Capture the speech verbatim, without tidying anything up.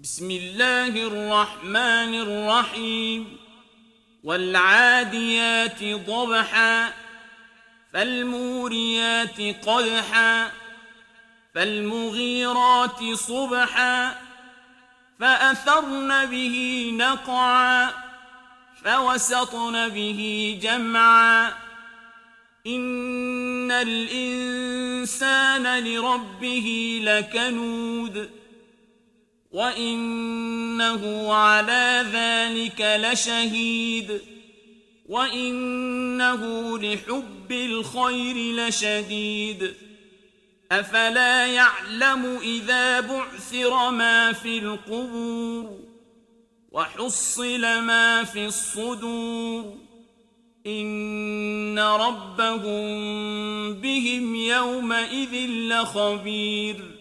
بسم الله الرحمن الرحيم والعاديات ضبحا فالموريات قدحا فالمغيرات صبحا فأثرن به نقعا فوسطن به جمعا إن الإنسان لربه لكنود وإنه على ذلك لشهيد وإنه لحب الخير لشديد أفلا يعلم إذا بعثر ما في القبور وحصل ما في الصدور إن ربهم بهم يومئذ لخبير.